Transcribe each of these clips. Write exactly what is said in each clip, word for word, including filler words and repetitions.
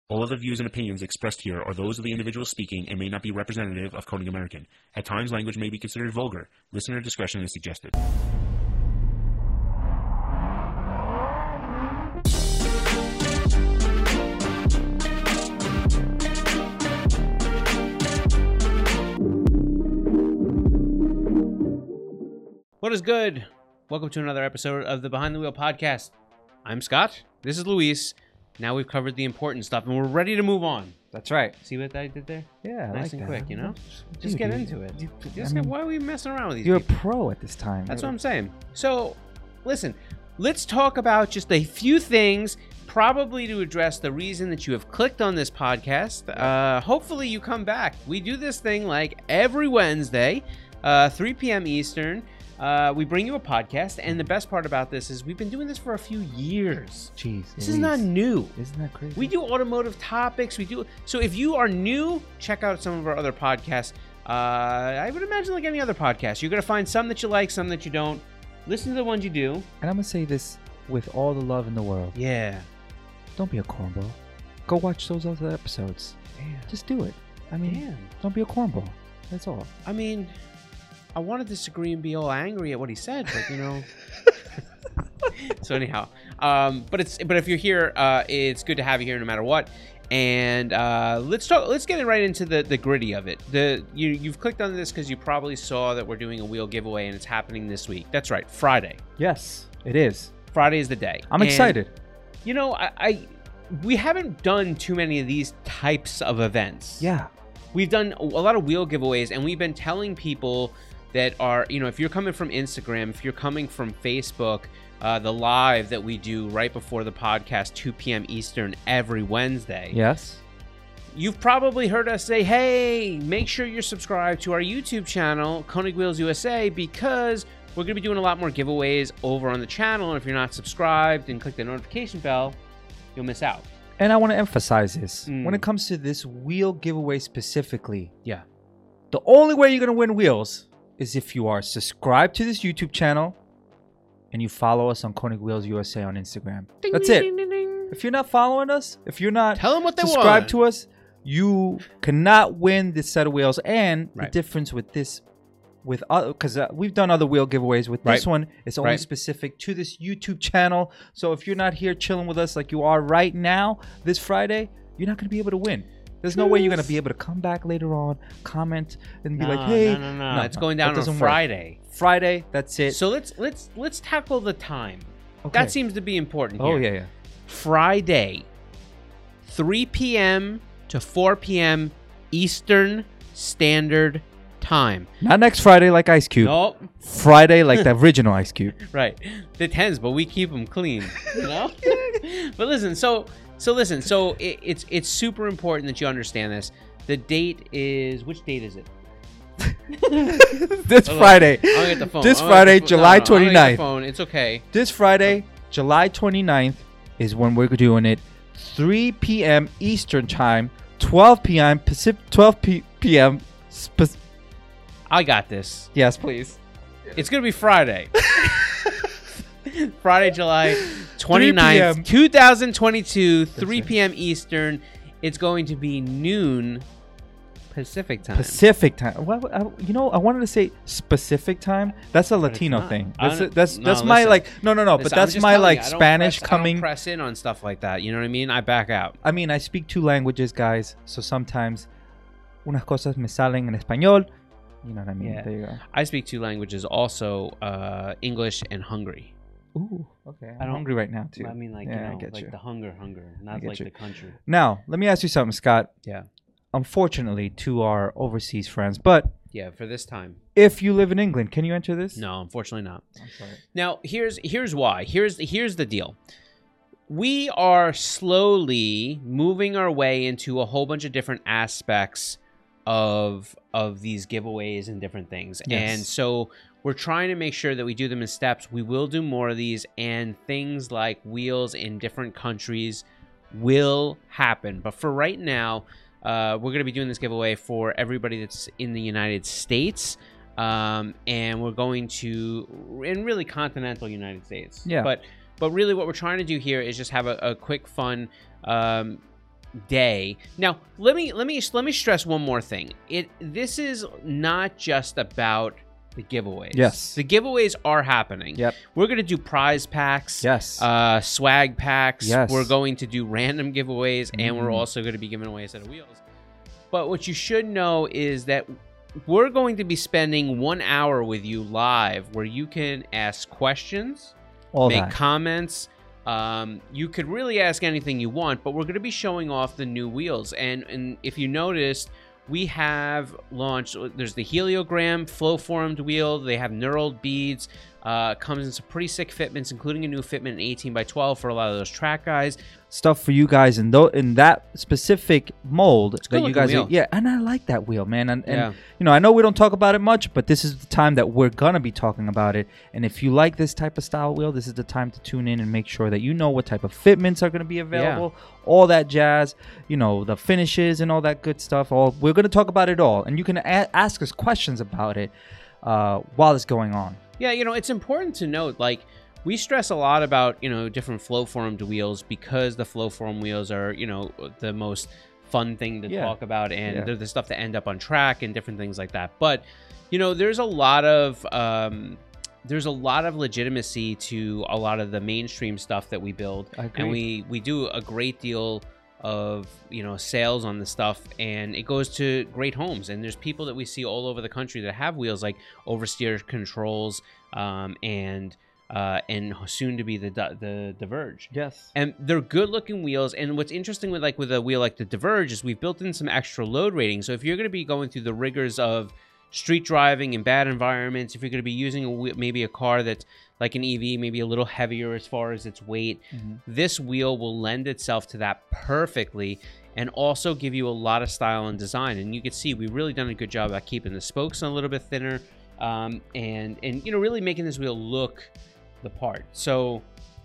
All of the views and opinions expressed here are those of the individual speaking and may not be representative of Koenig American. At times, language may be considered vulgar. Listener discretion is suggested. What is good? Welcome to another episode of the Behind the Wheel podcast. I'm Scott. This is Luis. Now we've covered the important stuff and we're ready to move on. That's right. See what I did there? Yeah, I nice like and that. quick, you know? Dude, Just get you- into it. you- Just I get- mean, why are we messing around with these you're people? a pro at this time. That's what I'm saying. So, listen, let's talk about just a few things, probably to address the reason that you have clicked on this podcast. Uh, hopefully you come back. We do this thing like every Wednesday, uh, three p.m. Eastern. Uh, we bring you a podcast, and the best part about this is we've been doing this for a few years. Jeez, This is not new. Isn't that crazy? We do automotive topics. We do so. If you are new, check out some of our other podcasts. Uh, I would imagine like any other podcast, you're gonna find some that you like, some that you don't. Listen to the ones you do. And I'm gonna say this with all the love in the world. Yeah. Don't be a cornball. Go watch those other episodes. Damn. Just do it. I mean, Damn. don't be a cornball. That's all. I mean, I want to disagree and be all angry at what he said, but you know. So anyhow, um, but it's but if you're here, uh, it's good to have you here no matter what. And uh, let's talk. Let's get it right into the, the gritty of it. The you you've clicked on this because you probably saw that we're doing a wheel giveaway and it's happening this week. That's right, Friday. Yes, it is. Friday is the day. I'm And, excited. You know, I, I we haven't done too many of these types of events. Yeah. We've done a lot of wheel giveaways, and we've been telling people that are, you know, if you're coming from Instagram, if you're coming from Facebook, uh, the live that we do right before the podcast, two p.m. Eastern every Wednesday. Yes. You've probably heard us say, hey, make sure you're subscribed to our YouTube channel, Koenig Wheels U S A, because we're going to be doing a lot more giveaways over on the channel. And if you're not subscribed and click the notification bell, you'll miss out. And I want to emphasize this. Mm. When it comes to this wheel giveaway specifically, Yeah. the only way you're going to win wheels is if you are subscribed to this YouTube channel and you follow us on Koenig Wheels U S A on Instagram. Ding, That's ding, it. ding, ding, ding. If you're not following us, if you're not Tell them what they subscribed want. to us, you cannot win this set of wheels. And Right. the difference with this, with other, because uh, we've done other wheel giveaways. With this Right. one, it's only Right. specific to this YouTube channel. So if you're not here chilling with us like you are right now, this Friday, you're not going to be able to win. There's no way you're going to be able to come back later on, comment, and be No, like, "Hey, no, no, no, it's going that down on doesn't work. Friday. Friday, that's it." So let's let's let's tackle the time. Okay. That seems to be important Oh here. yeah, yeah. Friday, three p.m. to four p.m. Eastern Standard Time. Not next Friday like Ice Cube. Nope. Friday like the original Ice Cube. Right. The tens, but we keep them clean. You know. But listen. So so listen. So it, it's it's super important that you understand this. The date is which date is it? This Hold on. Friday. I'm gonna get the phone. This I'm gonna Friday, get the- no, July no, I'm gonna get the twenty-ninth. phone. It's okay. This Friday, July twenty-ninth is when we're doing it. three p.m. Eastern Time, twelve p.m. Pacific, twelve p.m. Spe- I got this. yes, please. It's gonna be Friday. Friday, July twenty-ninth, two thousand twenty-two, three p.m. Eastern. It's going to be noon Pacific time. Pacific time. What, I, you know, I wanted to say specific time. That's a it's Latino not. thing. I That's don't- that's no, that's my listen. like no no no. Listen, but I'm that's just my telling like you, I don't Spanish press, I don't coming. press in on stuff like that. You know what I mean? I back out. I mean, I speak two languages, guys. So sometimes unas cosas me salen en español. You know what I mean? Yeah. There you go. I speak two languages, also uh, English and Hungary. Ooh, okay. I'm don't- hungry right now too. I mean, like Yeah, I you know, get like you. the hunger, hunger, not get like you. the country. Now, let me ask you something, Scott. Yeah, Unfortunately, to our overseas friends, but yeah. For this time, if you live in England, can you enter this? no, unfortunately not. I'm sorry. Now, here's here's why. Here's here's the deal. We are slowly moving our way into a whole bunch of different aspects of of these giveaways and different things. Yes. And so we're trying to make sure that we do them in steps. We will do more of these, and things like wheels in different countries will happen. But for right now, uh, we're going to be doing this giveaway for everybody that's in the United States. Um, and we're going to, in really continental United States. Yeah. But, but really what we're trying to do here is just have a, a quick, fun, um, day. Now, let me let me let me stress one more thing. It this is not just about the giveaways. Yes. The giveaways are happening. Yep. We're going to do prize packs. Yes. Uh, swag packs. Yes. We're going to do random giveaways, and we're Mhm. also going to be giving away a set of wheels. But what you should know is that we're going to be spending one hour with you live where you can ask questions, All make that. comments. Um, you could really ask anything you want, but we're going to be showing off the new wheels. And, and if you noticed, we have launched, there's the Heliogram flow formed wheel. They have knurled beads. Uh, comes in some pretty sick fitments, including a new fitment in eighteen by twelve for a lot of those track guys. Stuff for you guys in though in that specific mold good that you looking guys wheel. yeah, and I like that wheel, man. And, and Yeah. you know, I know we don't talk about it much, but this is the time that we're gonna be talking about it. And if you like this type of style wheel, this is the time to tune in and make sure that you know what type of fitments are gonna be available, all that jazz, you know, the finishes and all that good stuff. All we're gonna talk about it all, and you can a- ask us questions about it uh, while it's going on. Yeah, you know, it's important to note, like, we stress a lot about, you know, different flow formed wheels because the flow form wheels are, you know, the most fun thing to Yeah. talk about, and Yeah. they're the stuff that end up on track and different things like that. But, you know, there's a lot of um, there's a lot of legitimacy to a lot of the mainstream stuff that we build, I agree. and we we do a great deal of, you know, sales on the stuff, and it goes to great homes. And there's people that we see all over the country that have wheels like Oversteer Controls um, and uh, and soon to be the the Diverge. Yes. And they're good looking wheels. And what's interesting with like with a wheel like the Diverge is we've built in some extra load rating. So if you're going to be going through the rigors of street driving in bad environments, if you're going to be using a, whe- maybe a car that's like an E V, maybe a little heavier as far as its weight, Mhm. this wheel will lend itself to that perfectly and also give you a lot of style and design. And you can see we've really done a good job at keeping the spokes a little bit thinner um, and, and, you know, really making this wheel look the part. So,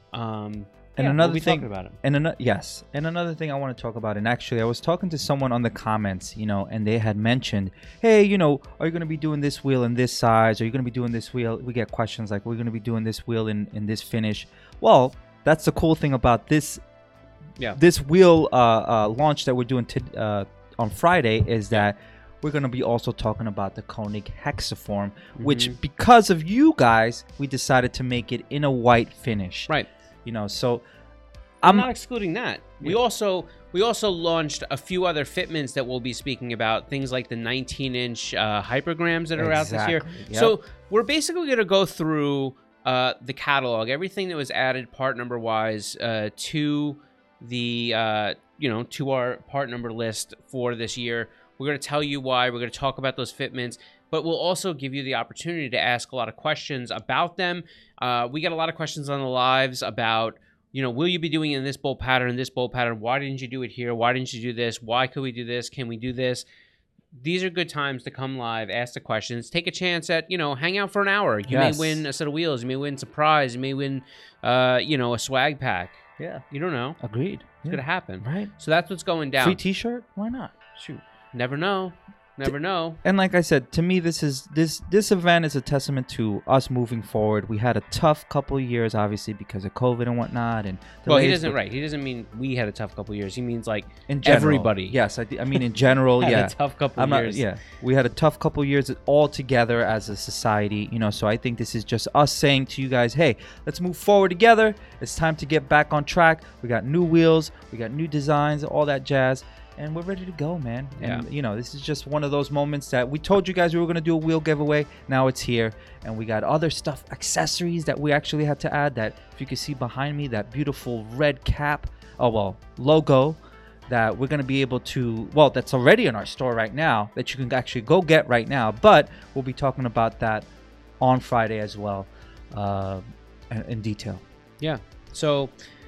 um, And yeah, another we'll be thing, talking about it. and ano- yes, and another thing I want to talk about, and actually, I was talking to someone on the comments, you know, and they had mentioned, hey, you know, are you going to be doing this wheel in this size? Are you going to be doing this wheel? We get questions like, we're going to be doing this wheel in in this finish. Well, that's the cool thing about this, Yeah. this wheel uh, uh, launch that we're doing to, uh, on Friday is that we're going to be also talking about the Koenig Hexaform, which Mhm. because of you guys, we decided to make it in a white finish. Right. You know, so I'm I'm not excluding that. We Yeah. also we also launched a few other fitments that we'll be speaking about. Things like the nineteen inch uh, hypergrams that are out this year. Exactly, yep. So we're basically going to go through uh, the catalog, everything that was added part number wise uh, to the uh, you know to our part number list for this year. We're going to tell you why. We're going to talk about those fitments, but we'll also give you the opportunity to ask a lot of questions about them. Uh, we get a lot of questions on the lives about, you know, will you be doing it in this bolt pattern, this bolt pattern? Why didn't you do it here? Why didn't you do this? Why could we do this? Can we do this? These are good times to come live, ask the questions, take a chance at, you know, hang out for an hour. You Yes. may win a set of wheels. You may win some prize. You may win, uh, you know, a swag pack. yeah, You don't know. agreed. It's going to happen. Right. So that's what's going down. Free T-shirt? Why not? Shoot. Never know. Never know. And like I said, to me, this is this this event is a testament to us moving forward. We had a tough couple of years, obviously, because of COVID and whatnot. And Well, he delays, doesn't, but right. He doesn't mean we had a tough couple years. He means like In general, everybody. Yes, I, I mean in general, had yeah. a tough couple I'm not, years. yeah, we had a tough couple years all together as a society, you know. So I think this is just us saying to you guys, hey, let's move forward together. It's time to get back on track. We got new wheels, we got new designs, all that jazz, and we're ready to go, man. And Yeah. you know, this is just one of those moments that we told you guys we were gonna do a wheel giveaway. Now it's here, and we got other stuff, accessories that we actually had to add. That if you can see behind me, that beautiful red cap, oh well, logo. That we're going to be able to, well, that's already in our store right now, that you can actually go get right now. But we'll be talking about that on Friday as well, uh, in in detail. Yeah. So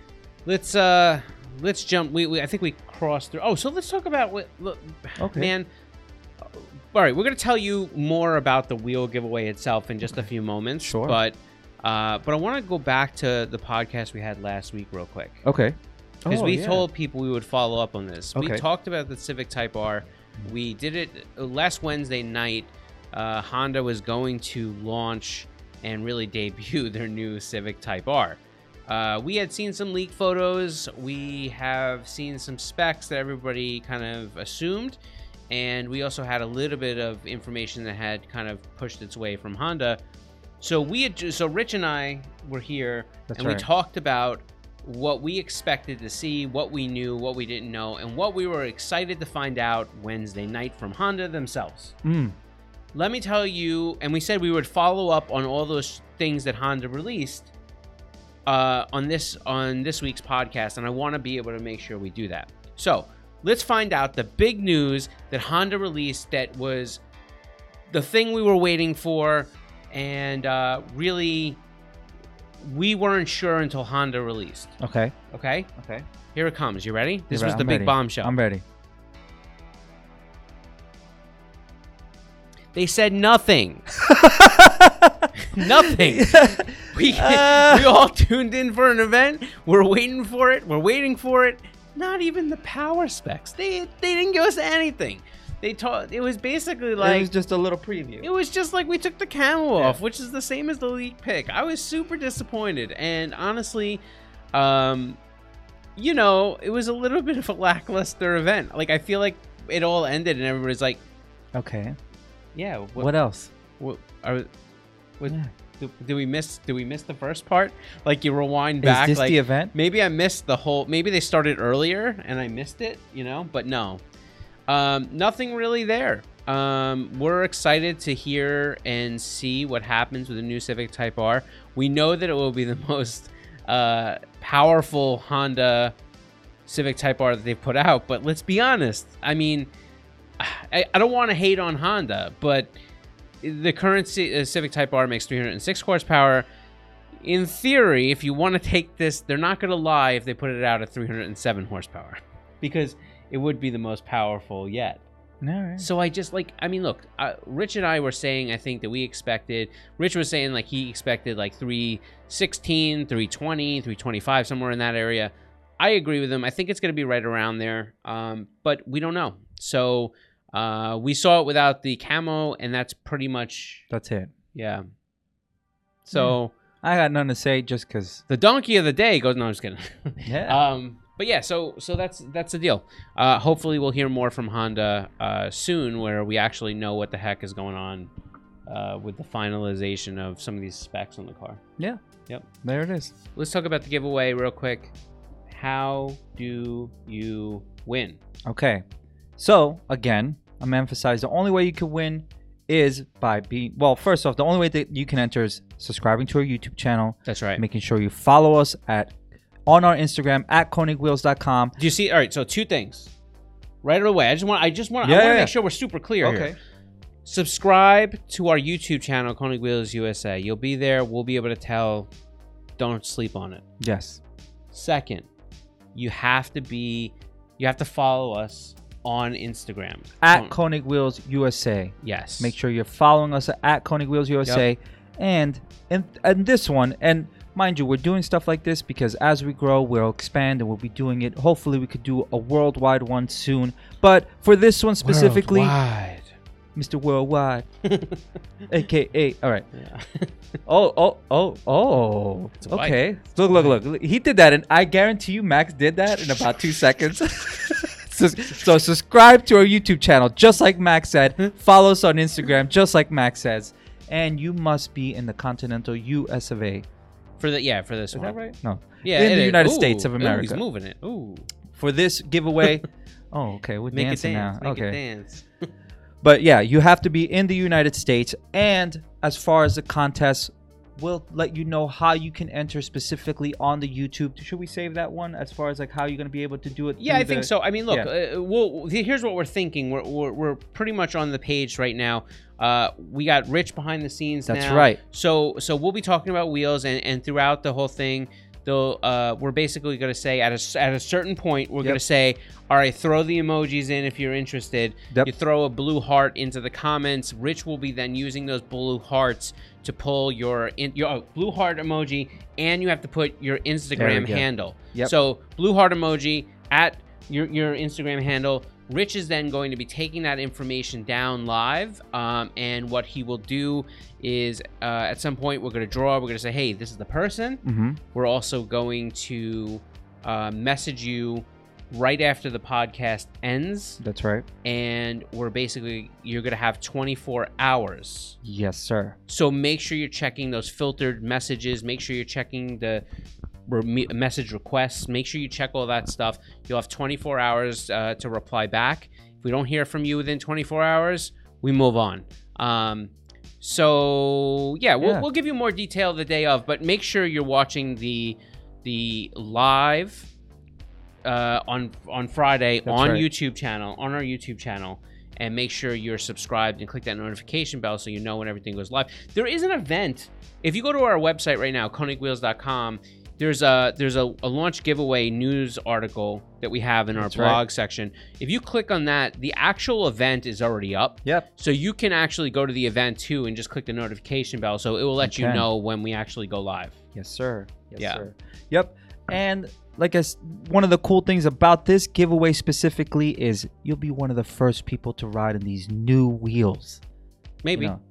let's uh let's jump. We, we I think we crossed through. Oh, so let's talk about what. Look, Okay. man. All right, we're gonna tell you more about the wheel giveaway itself in just a few moments. Sure. But uh, but I want to go back to the podcast we had last week real quick. Okay. Because Oh, we yeah. told people we would follow up on this. We Okay. talked about the Civic Type R. We did it uh, last Wednesday night. Uh, Honda was going to launch and really debut their new Civic Type R. Uh, we had seen some leak photos. We have seen some specs that everybody kind of assumed. And we also had a little bit of information that had kind of pushed its way from Honda. So we had, so Rich and I were here, That's and right. we talked about what we expected to see, what we knew, what we didn't know, and what we were excited to find out Wednesday night from Honda themselves. Mm. Let me tell you, and we said we would follow up on all those things that Honda released uh, on this on this week's podcast, and I want to be able to make sure we do that. So let's find out the big news that Honda released that was the thing we were waiting for, and uh, really we weren't sure until Honda released. Okay. Okay? Okay. Here it comes. You ready? This You're was right. the I'm big ready. bombshell. I'm ready. They said nothing. Nothing. We, Uh. we all tuned in for an event. We're waiting for it. We're waiting for it. Not even the power specs. They they didn't give us anything. They taught. It was basically like it was just a little preview. it was just like we took the camo Yeah. off, which is the same as the leak pick. I was super disappointed, and honestly, um, you know, it was a little bit of a lackluster event. Like I feel like it all ended, and everybody's like, Okay. "Yeah, what, What else? what are, what, Yeah. do, do we miss? Do we miss the first part? Like you rewind Is back, this like the event? maybe I missed the whole. Maybe they started earlier and I missed it, you know. But no, um, nothing really there. Um, we're excited to hear and see what happens with the new Civic Type R. We know that it will be the most uh, powerful Honda Civic Type R that they've put out. But let's be honest. I mean, I, I don't want to hate on Honda, but the current C- uh, Civic Type R makes three hundred six horsepower. In theory, if you want to take this, they're not going to lie if they put it out at three hundred seven horsepower, because it would be the most powerful yet. All right. So I just like, I mean, look, uh, Rich and I were saying, I think that we expected, Rich was saying like he expected like three sixteen, three twenty, three twenty-five, somewhere in that area. I agree with him. I think it's going to be right around there, um, but we don't know. So uh, we saw it without the camo, and that's pretty much, That's it. yeah. So I got nothing to say just because. the donkey of the day goes, no, I'm just kidding. Yeah. Um, but yeah, so so that's that's the deal. Uh, hopefully, we'll hear more from Honda uh, soon, where we actually know what the heck is going on uh, with the finalization of some of these specs on the car. yeah. Yep. There it is. Let's talk about the giveaway real quick. How do you win? Okay. So, again, I'm going to emphasize the only way you can win is by being. Well, first off, the only way that you can enter is subscribing to our YouTube channel, That's right. making sure you follow us at on our Instagram at koenig wheels dot com. Do you see? All right. So two things. Right away. I just want. I just want. Yeah, I want to yeah, make sure we're super clear Okay. here. Subscribe to our YouTube channel, Koenig Wheels U S A. You'll be there. We'll be able to tell. Don't sleep on it. Yes. Second, you have to be. You have to follow us on Instagram At Don't- Koenig Wheels U S A. yes. Make sure you're following us at Koenig Wheels U S A. And in, in this one, and mind you, we're doing stuff like this because as we grow, we'll expand and we'll be doing it. Hopefully, we could do a worldwide one soon. But for this one specifically, Worldwide. Mister Worldwide, A K A. All right. Yeah. Oh, oh, oh, oh. It's a bike. Okay. Look, look, look. He did that, and I guarantee you, Max did that in about two seconds. so, so subscribe to our YouTube channel, just like Max said. Follow us on Instagram, just like Max says. And you must be in the continental U S of A. For the yeah for this Is one. that right? No. Yeah. In it the is. United Ooh, States of ooh, America. he's moving it. Ooh. For this giveaway. Oh, okay. We're Make dancing it dance. now. Make okay. it dance. But yeah, you have to be in the United States. And as far as the contest, we'll let you know how you can enter specifically on the YouTube. Should we save that one as far as like how you're going to be able to do it? Yeah, through I think the- so. I mean, look, Yeah. uh, we'll, here's what we're thinking. We're, we're, we're pretty much on the page right now. Uh, we got Rich behind the scenes That's now. right. So so we'll be talking about wheels, and, and throughout the whole thing, they'll uh, we're basically going to say at a, at a certain point, we're Yep. going to say, all right, throw the emojis in if you're interested. Yep. You throw a blue heart into the comments. Rich will be then using those blue hearts to pull your, in, your oh, blue heart emoji, and you have to put your Instagram go. handle. Yep. So blue heart emoji at your your Instagram handle. Rich is then going to be taking that information down live, um, and what he will do is uh, at some point we're going to draw, we're going to say, hey, this is the person. Mm-hmm. We're also going to uh, message you right after the podcast ends, That's right. and we're basically, you're going to have twenty-four hours. Yes, sir. So make sure you're checking those filtered messages. Make sure you're checking the re- message requests. Make sure you check all that stuff. You'll have twenty-four hours uh, to reply back. If we don't hear from you within twenty-four hours, we move on. Um, so yeah, we'll, Yeah. we'll give you more detail the day of, but make sure you're watching the the live uh, on on Friday That's on right. YouTube channel on our YouTube channel. And make sure you're subscribed and click that notification bell so you know when everything goes live. There is an event. If you go to our website right now, koenig wheels dot com, there's a there's a, a launch giveaway news article that we have in our That's blog right. section. If you click on that, the actual event is already up. Yep. So you can actually go to the event too and just click the notification bell. So it will let you can. know when we actually go live. Yes, sir. Yes, Yeah. sir. Yep. And like I s- one of the cool things about this giveaway specifically is you'll be one of the first people to ride in these new wheels. Maybe. You know.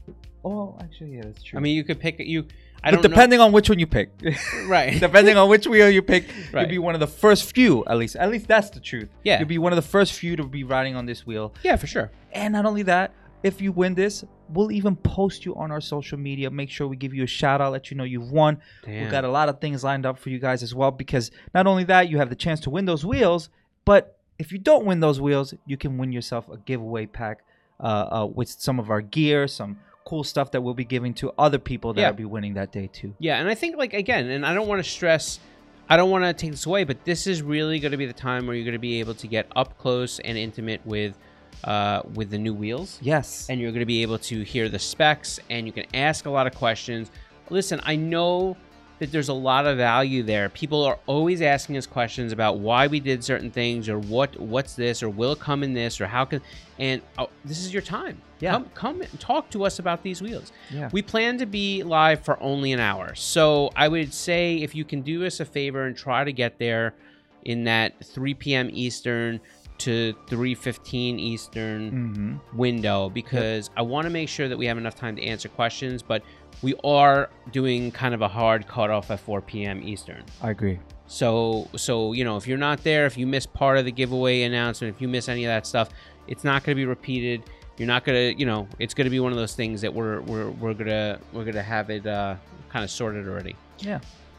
Oh, actually, yeah, that's true. I mean, you could pick you. I but don't depending on which one you pick, know. Right. depending on which wheel you pick, Right. you'll be one of the first few. At least, at least that's the truth. Yeah. You'll be one of the first few to be riding on this wheel. Yeah, for sure. And not only that, if you win this, we'll even post you on our social media. Make sure we give you a shout out, let you know you've won. Damn. We've got a lot of things lined up for you guys as well, because not only that, you have the chance to win those wheels, but if you don't win those wheels, you can win yourself a giveaway pack uh, uh, with some of our gear, some cool stuff that we'll be giving to other people that Yeah. will be winning that day too. Yeah, and I think, like, again, and I don't want to stress, I don't want to take this away, but this is really going to be the time where you're going to be able to get up close and intimate with uh, with the new wheels. Yes. And you're going to be able to hear the specs, and you can ask a lot of questions. Listen, I know that there's a lot of value there. People are always asking us questions about why we did certain things, or what what's this, or will it come in this, or how can, and oh, this is your time. Yeah. Come, come and talk to us about these wheels. Yeah. We plan to be live for only an hour. So I would say if you can do us a favor and try to get there in that three p.m. Eastern to three fifteen Eastern Mm-hmm. window, because I want to make sure that we have enough time to answer questions, but we are doing kind of a hard cutoff at four p.m. Eastern. I agree. So, so you know, if you're not there, if you miss part of the giveaway announcement, if you miss any of that stuff, it's not going to be repeated. You're not gonna, you know, it's gonna be one of those things that we're we're we're gonna we're gonna have it uh, kind of sorted already. Yeah.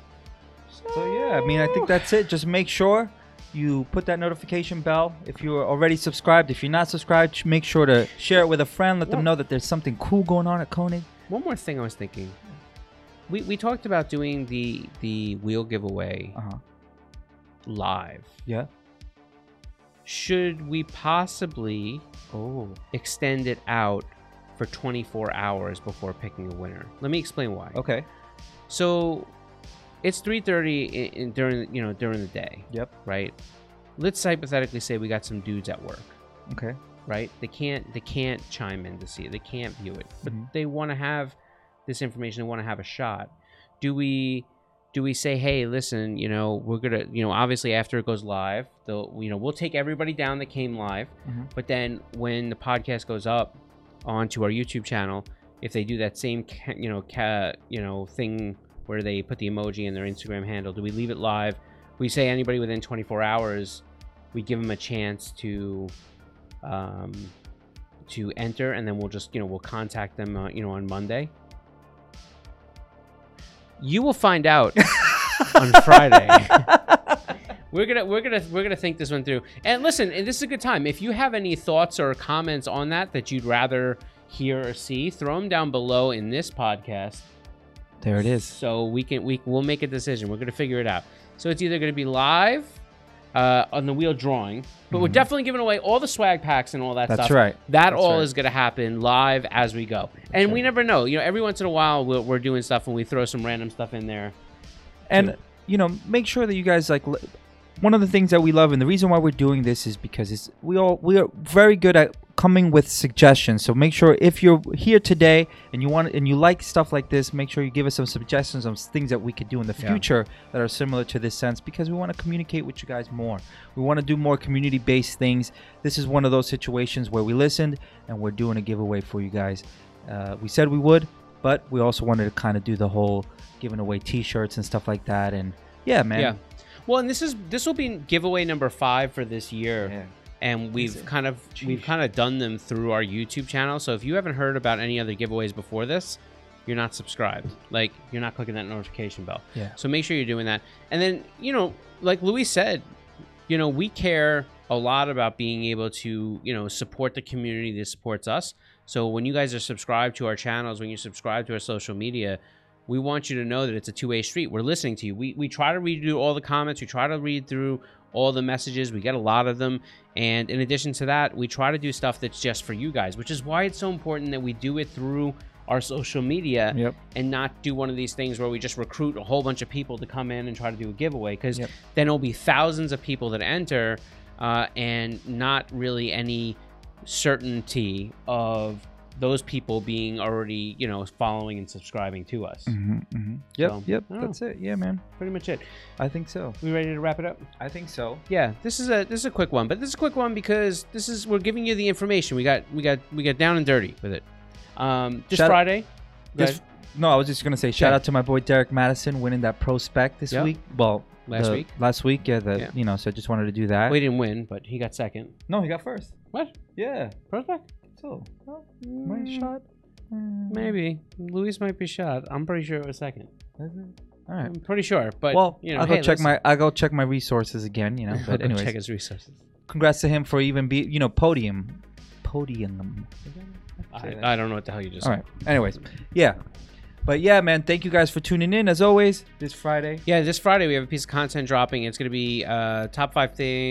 So yeah, I mean, I think that's it. Just make sure you put that notification bell. If you're already subscribed, if you're not subscribed, make sure to share it with a friend. Let them Well- know that there's something cool going on at Koenig. One more thing I was thinking. We we talked about doing the the wheel giveaway Uh huh. live. Yeah. Should we possibly Oh. extend it out for twenty-four hours before picking a winner? Let me explain why. Okay. So it's three thirty in, in, during you know during the day, Yep. right? Let's hypothetically say we got some dudes at work, Okay. right? They can't they can't chime in to see it. They can't view it, but Mhm. they want to have this information. They want to have a shot. Do we do we say, hey, listen, you know, we're gonna, you know, obviously after it goes live, they'll, you know, we'll take everybody down that came live, Mhm. but then when the podcast goes up onto our YouTube channel, if they do that same, ca- you know, ca- you know, thing where they put the emoji in their Instagram handle, do we leave it live? We say anybody within twenty-four hours, we give them a chance to, um, to enter, and then we'll just, you know, we'll contact them, uh, you know, on Monday. You will find out on Friday. We're gonna we're gonna we're gonna think this one through. And listen, and this is a good time. If you have any thoughts or comments on that that you'd rather hear or see, throw them down below in this podcast. There it is. So we can we we'll make a decision. We're gonna figure it out. So it's either gonna be live uh, on the wheel drawing, but we're Mhm. definitely giving away all the swag packs and all that That's stuff. right. That That's all right. is going to happen live as we go. And we right. never know. You know, every once in a while we're, we're doing stuff and we throw some random stuff in there. And you know, make sure that you guys like. l- One of the things that we love, and the reason why we're doing this, is because it's we all we are very good at coming with suggestions. So make sure if you're here today and you want and you like stuff like this, make sure you give us some suggestions on things that we could do in the Yeah. future that are similar to this sense, because we want to communicate with you guys more. We want to do more community-based things. This is one of those situations where we listened and we're doing a giveaway for you guys. Uh, we said we would, but we also wanted to kind of do the whole giving away T-shirts and stuff like that. And yeah, man. Yeah. Well, and this is this will be giveaway number five for this year. Yeah. And we've it? kind of we've kind of done them through our YouTube channel. So if you haven't heard about any other giveaways before this, you're not subscribed. Like, you're not clicking that notification bell. Yeah. So make sure you're doing that. And then, you know, like Luis said, you know, we care a lot about being able to, you know, support the community that supports us. So when you guys are subscribed to our channels, when you subscribe to our social media, we want you to know that it's a two-way street. We're listening to you. We, we try to read through all the comments. We try to read through all the messages. We get a lot of them. And in addition to that, we try to do stuff that's just for you guys, which is why it's so important that we do it through our social media. Yep. And not do one of these things where we just recruit a whole bunch of people to come in and try to do a giveaway, because Yep. then it'll be thousands of people that enter uh, and not really any certainty of those people being already, you know, following and subscribing to us. Mm-hmm, mm-hmm. Yep, So, yep. I don't That's it. Yeah, man. Pretty much it. I think so. We ready to wrap it up? I think so. Yeah, this is a this is a quick one, but this is a quick one because this is we're giving you the information. We got we got we got down and dirty with it. Um, this Shout- Friday. This, no, I was just gonna say shout Yeah. out to my boy Derek Madison winning that pro spec this Yep. week. Well, Last the- week? Last week, yeah. The Yeah. you know, so I just wanted to do that. We didn't win, but he got second. No, he got first. What? Yeah. Prospect? So, Mm, my shot. Mm. Maybe. Luis might be shot. I'm pretty sure it was second. Is it? All right. I'm pretty sure. But Well, you know, I'll go hey, check listen. my I'll go check my resources again. You know, I'll but go anyways, check his resources. congrats to him for even be you know podium, podium. I, I don't know what the hell you just All said. right. Anyways, yeah, but yeah, man, thank you guys for tuning in as always this Friday. Yeah, this Friday we have a piece of content dropping. It's going to be uh, top five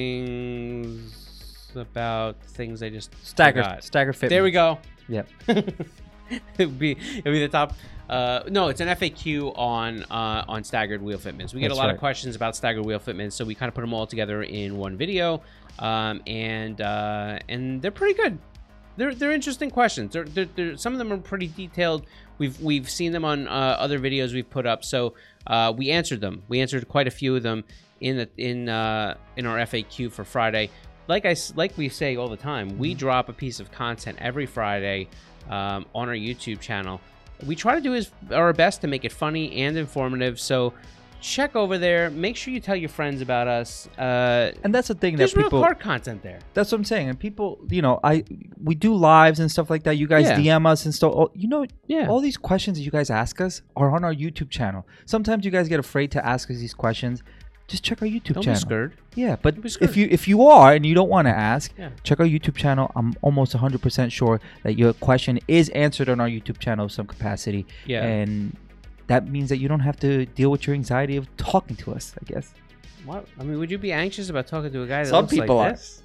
things about things I just Stagger, forgot. stagger fit. There we go. Yep. it would be it would be the top. Uh, no, it's an F A Q on uh, on staggered wheel fitments. We get That's a lot right. of questions about staggered wheel fitments, so we kind of put them all together in one video, um, and uh, and they're pretty good. They're they're interesting questions. They're, they're, they're some of them are pretty detailed. We've we've seen them on uh, other videos we've put up, so uh, we answered them. We answered quite a few of them in the in uh, in our F A Q for Friday. Like I s- like we say all the time, we drop a piece of content every Friday um, on our YouTube channel. We try to do is our best to make it funny and informative. So check over there. Make sure you tell your friends about us. Uh, And that's the thing that there's real people. card content there. That's what I'm saying. And people, you know, I we do lives and stuff like that. You guys Yeah. D M us and stuff. Oh, you know, Yeah. all these questions that you guys ask us are on our YouTube channel. Sometimes you guys get afraid to ask us these questions. Just check our YouTube Don't be channel. scared. Yeah, but Don't be if scared. you if you are and you don't want to ask, Yeah. check our YouTube channel. I'm almost one hundred percent sure that your question is answered on our YouTube channel of some capacity. Yeah. And that means that you don't have to deal with your anxiety of talking to us, I guess. What? I mean, would you be anxious about talking to a guy that Some looks people like are. this?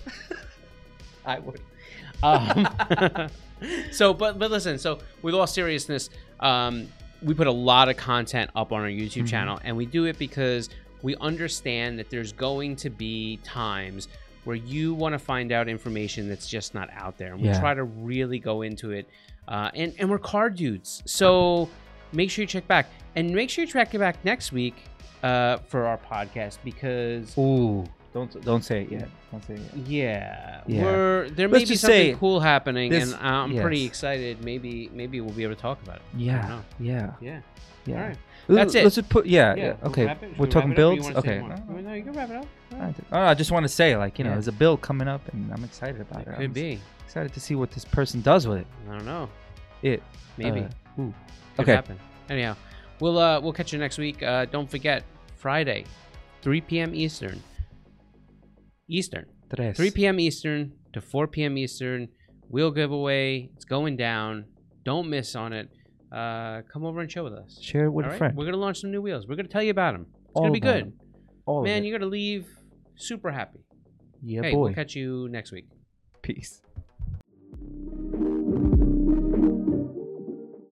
I would. Um, so, but but listen. So, with all seriousness, um, we put a lot of content up on our YouTube Mm-hmm. channel, and we do it because we understand that there's going to be times where you want to find out information that's just not out there, and we Yeah. try to really go into it. Uh, and and we're card dudes, so make sure you check back, and make sure you check back next week uh, for our podcast because. Ooh. Don't don't say it yet. Don't say it yet. Yeah, Yeah. we're there may Let's be just something say cool happening, this- and I'm pretty yes. excited. Maybe maybe we'll be able to talk about it. I don't Yeah. know. Yeah. Yeah. Yeah. All right. L- That's it. Let's just put yeah. Yeah. yeah. we'll Okay. wrap it. Should We're we talking wrap it up, or you builds. wanna say Okay. more? No, you can wrap it up. All right. Oh, I just want to say, like, you know, Yeah. there's a build coming up, and I'm excited about it. It I'm could be. excited to see what this person does with it. I don't know. It. Maybe. Uh, ooh. Could Okay. happen. Anyhow, we'll uh we'll catch you next week. Uh, don't forget Friday, three p.m. Eastern. Eastern. Tres. three p.m. Eastern to four p.m. Eastern. Wheel giveaway. It's going down. Don't miss on it. Uh, come over and chill with us. Share it with All a right? friend. We're gonna launch some new wheels. We're gonna tell you about them. It's All gonna be about good, 'em. All of man. it. You're gonna leave super happy. Yeah, hey, boy. we'll catch you next week. Peace.